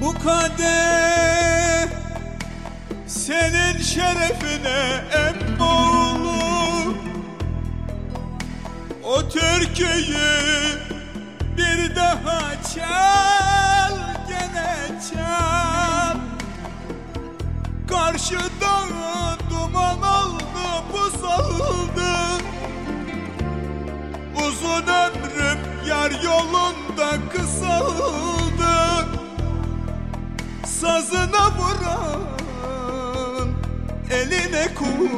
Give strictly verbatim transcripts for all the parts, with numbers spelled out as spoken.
Bu kadeh senin şerefine emmoğlu. O türküyü bir daha çal, gene çal. Karşıda duman oldu, buz oldu. Uzun ömrüm yar yolunda kısaldı. Sazına vuran eline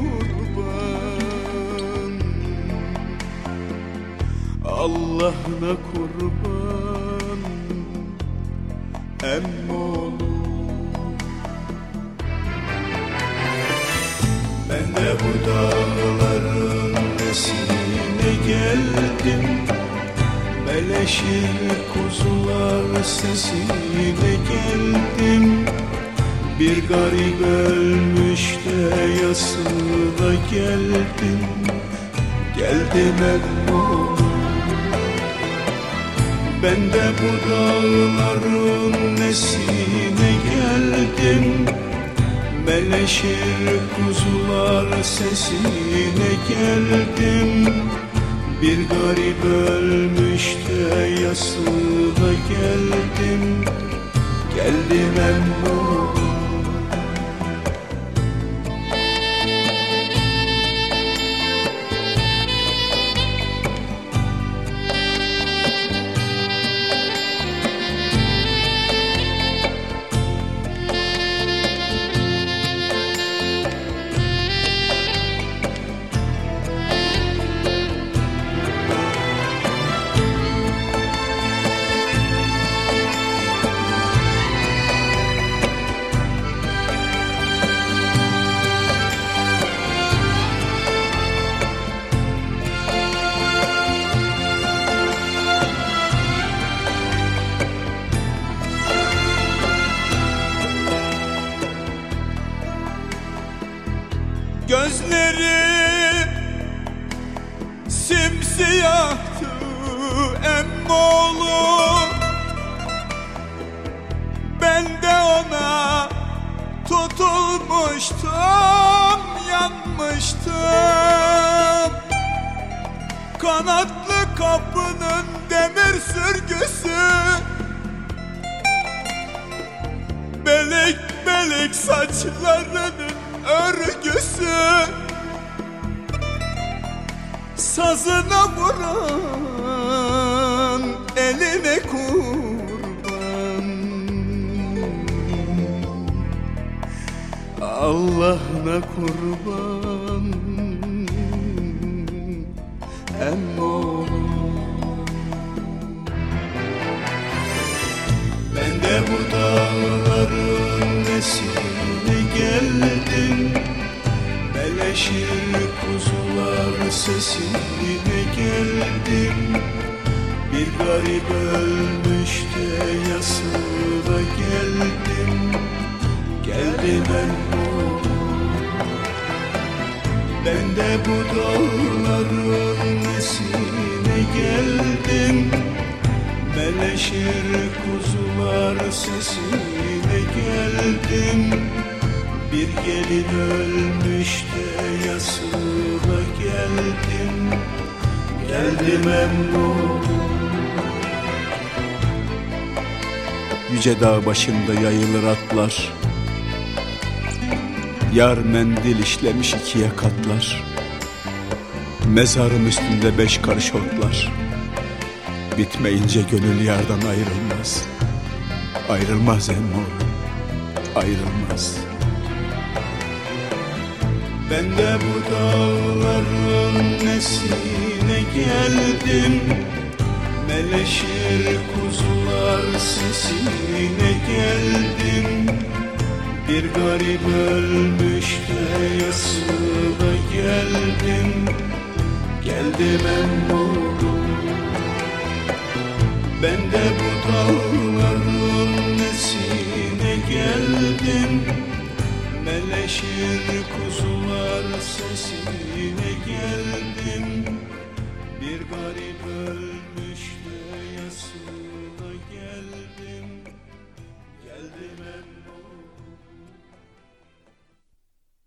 kurban, Allah'ına kurban emmoğlu. Ben de bu dağların nesine geldim, Meleşir kuzular sesine geldim. Bir garip ölmüş de yasına geldim. Geldim emmoğlu. Ben de bu dağların nesine geldim, Meleşir kuzular sesine geldim. Bir garip ölmüş de yasına geldim. Geldim emmoğlu. Gözleri simsiyahtı emmoğlu. Ben de ona tutulmuştum, yanmıştım. Kanatlı kapının demir sürgüsü, belik belik saçlarının örgüsü. Sazına vuran eline kurban, Allah'ına kurban emmoğlu. Ben de bu dağların nesine geldim, Meleşir kuzular sesine geldim. Bir garip ölmüş de yasına geldim. Geldim emmoğlu. Ben de bu dağların nesine geldim, Meleşir kuzular sesine geldim. Bir gelin ölmüş de yasına geldim. Geldim emmoğlu. Yüce dağ başında yayılır atlar, yar mendil işlemiş ikiye katlar. Mezarım üstünde beş karış otlar, bitmeyince gönül yardan ayrılmaz. Ayrılmaz emmoğlu, ayrılmaz. Ben de bu dağların nesine geldim, Meleşir kuzular sesine geldim. Bir garip ölmüş de yasına geldim. Geldim emmoğlu. Ben de bu dağların nesine geldim, Meleşir kuzular sesine geldim. Bir garip